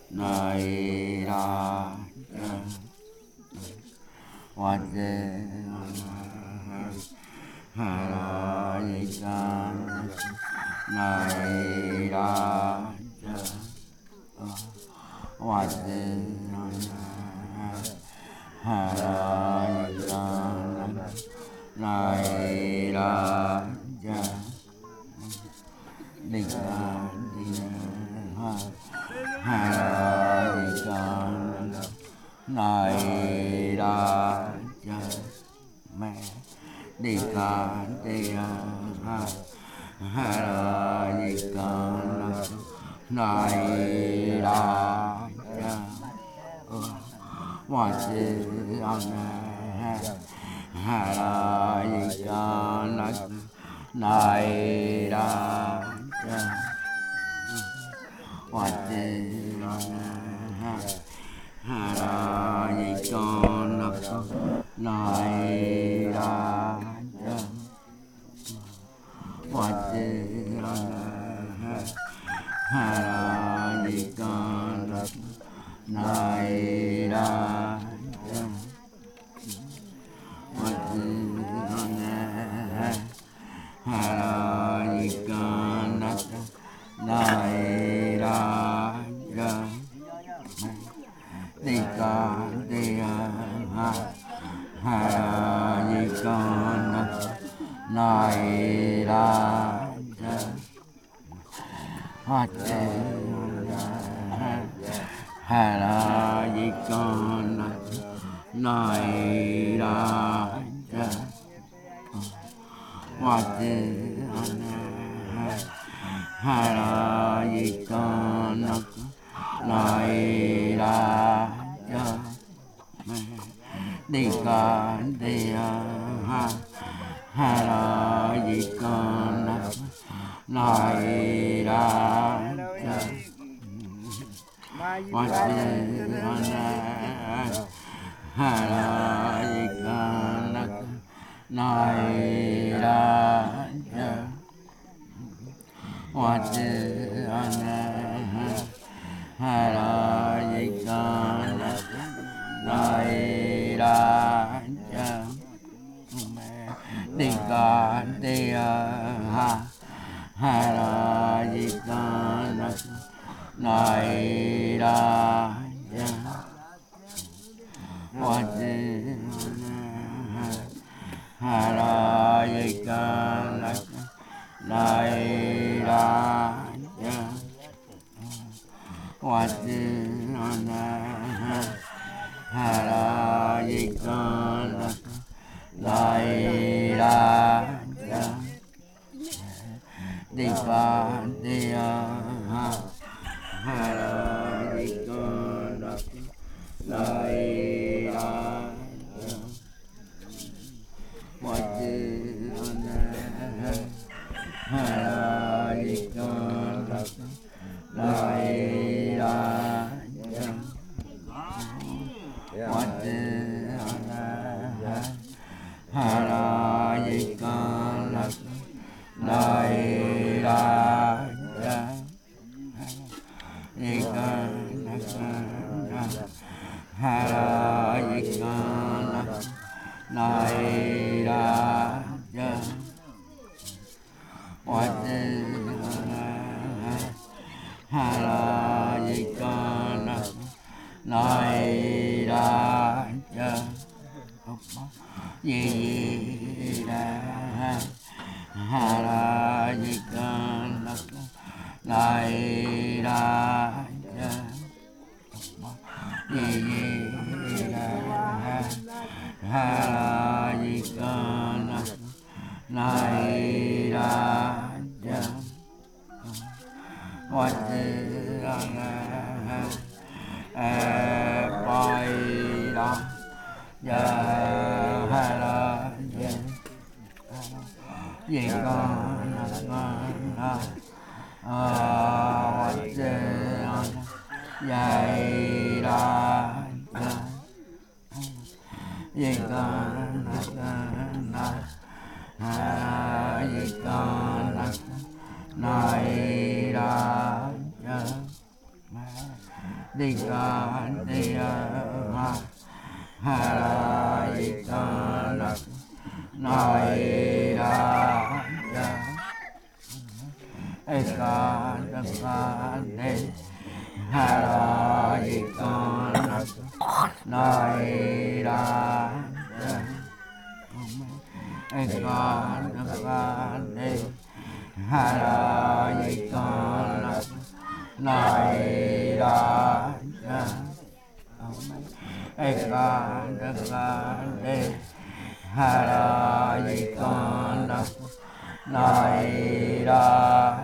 Nai ra What the Hara Yikan Nai ra What the Hara Yikan Nai ra Dikan Hara Yikan Nai ra mẹ đi ca đi ha ra đi ca này ra hoa chi ăn ha ra đi ca này ra hoa chi ha ra đi con này ra hoa chi ha ra đi con này ra hoa chi ha ra đi con này ra đi con đi ha ra đi con này ra hoa chi ha ra đi con này ra hoa chi ha ra đi con này ra đi con đi ha ra đi con này ra hoa chi ha ra đi con này ra hoa chi ha ra đi con này ra đi con đi ha ra đi con này ra hoa chi ha ra đi con này ra hoa chi ha ra đi con này ra đi con đi ha ra đi con này ra hoa chi ha ra đi con này ra hoa chi ha ra đi con này ra đi con ha ra đi con này ra hoa chi ha ra đi con này ra gì ra ha ra đi con này ra gì ra ha ra đi con này ra hoa chi bay đó giờ ha ra gì con hoa chi dày ra gì con gì con này ra Đi con đi hà ra đi con nói ra ai con đi hà ra đi con nói ra ai con đi hà ra đi con nói ra ai con đi hà ra đi con nói ra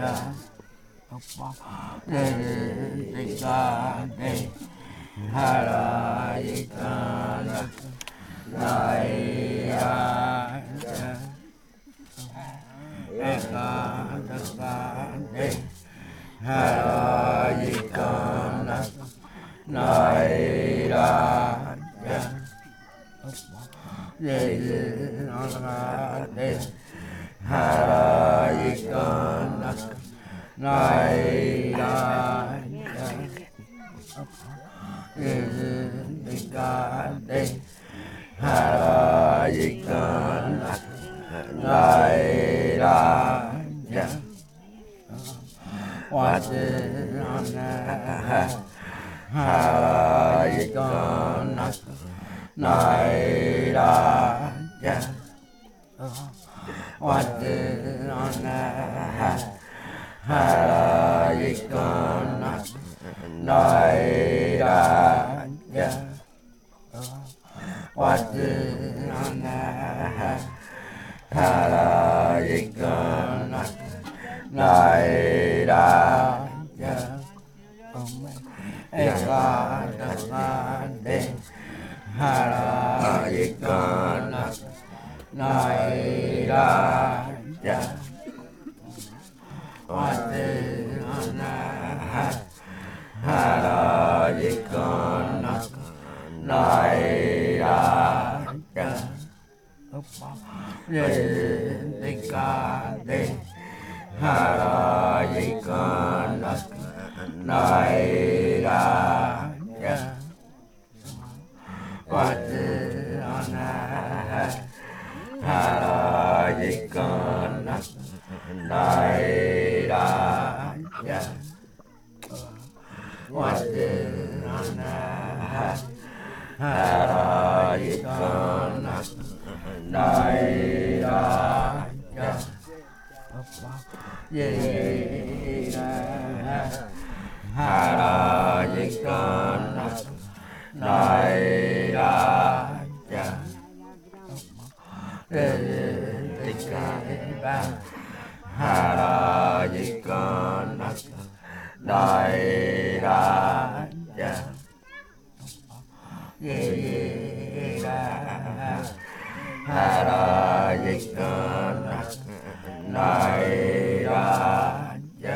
đi con đi hà ra đi con nói ra ai con đi hà ra đi con nói ra đi hà ra đi con nói ra đi con đi hà ra đi con nói ra what is on hà ra đi con nói ra what is on hà ra đi con nói ra what is on hà ra đi con nói ra ai con đi hà ra đi con nói ra what is on hà ra đi con nói ra đi con đi hà ra đi con nói ra what is on hà ra đi con nói ra what is on hà ra đi con nói ra hà ra đi con nói ra đi con hà ra đi con nói ra hà ra đi con nói ra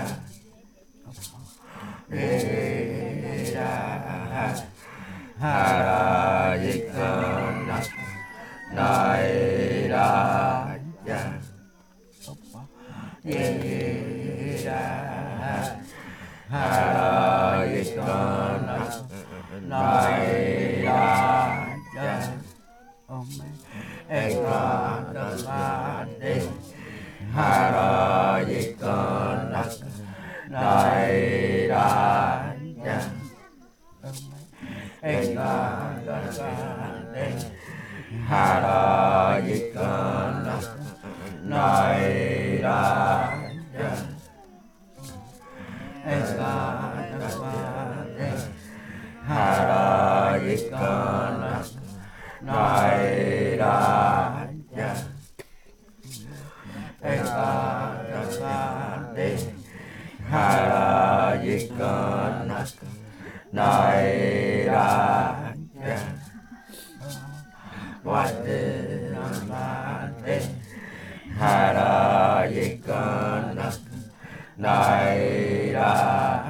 hà ra đi con nói ra hà ra đi con nói ra ai con đi hà ra đi con nói ra ai con đi hà ra đi con nói ra ai con đi hà ra đi con nói ra ai con đi hà ra đi con nói ra what is on đi hà ra đi con nói ra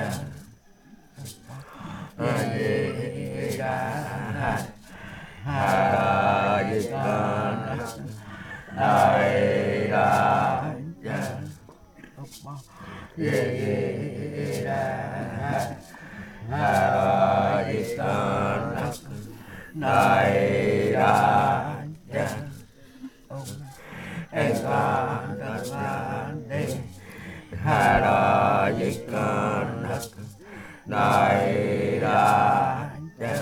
hà ra đi con nói ra Harayikanak Nairanja Ekantavande Harayikanak Nairanja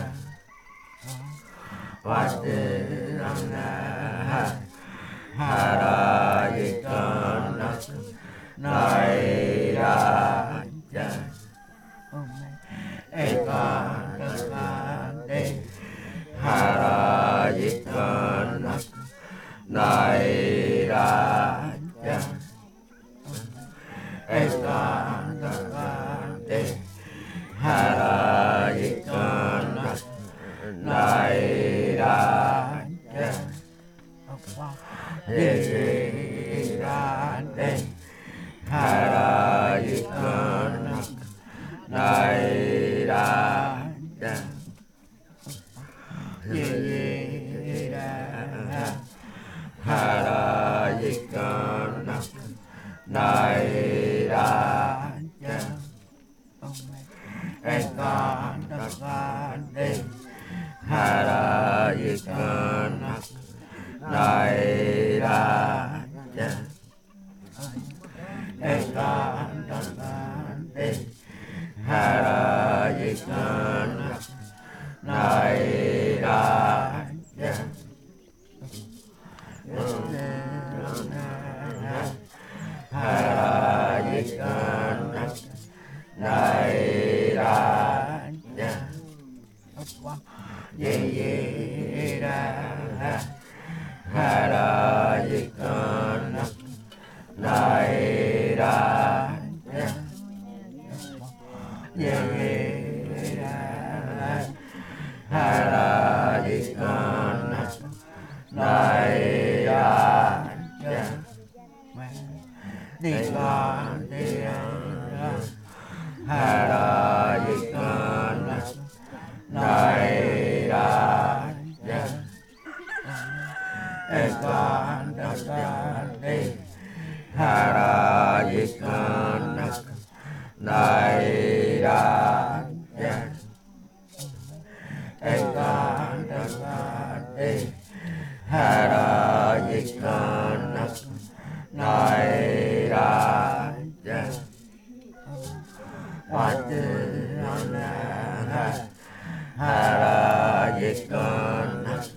Vadana Harayikanak Nairanja Ekantavande Harayikanak Nairanja Ekantavande Harayikanak Nairanja Ekantavande Harayikanak Nairanja Harayikanak Nairanja Ekantavande Harayikanak Nairanja Ekantavande Harayikanak Nairanja Harayikanak Nairanja Harayikanak Nairanja Harayikanak Nairanja Harayikanak Nairanja Ekantavande Harayikanak Nairanja Ekantavande Harayikanak Nairanja Vadana Harayikanak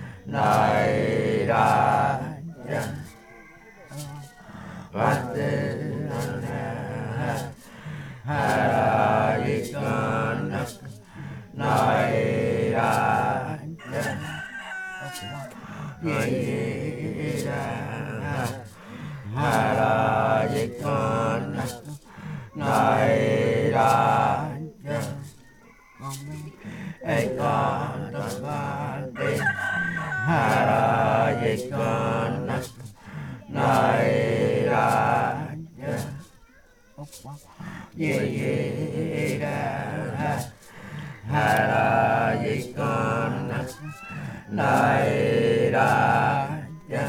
Nairanja Vadana Harayikanak Nairanja Harayikanak Nairanja Ekantavande Harayikanak Nairanja Harayikanak Nairanja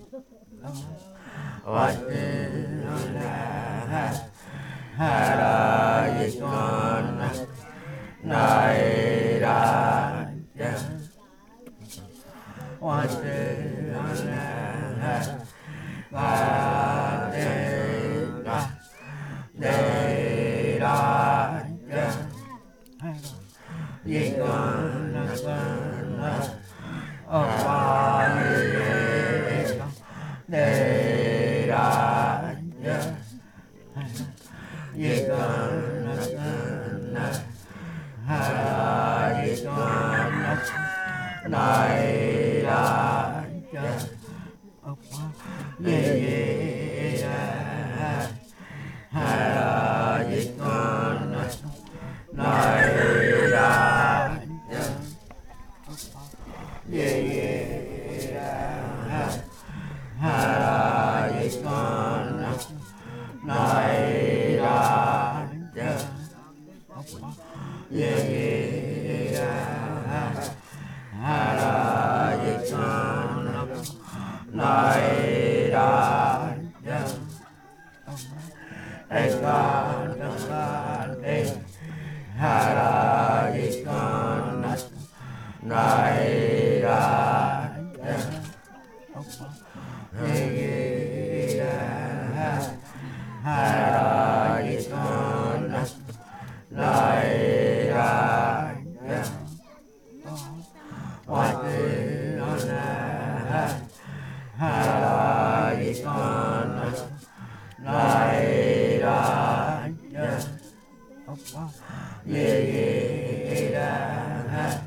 Vadana Harayikanak Nairanja Vadana Vadana Nairanja Yikanakana Avayeka Nairanja Yikanakana Harayikanak Nairanja Harayikanak Nairanja Harayikanak Nairanja Harayikanak Nairanja Ekantavande Yeah,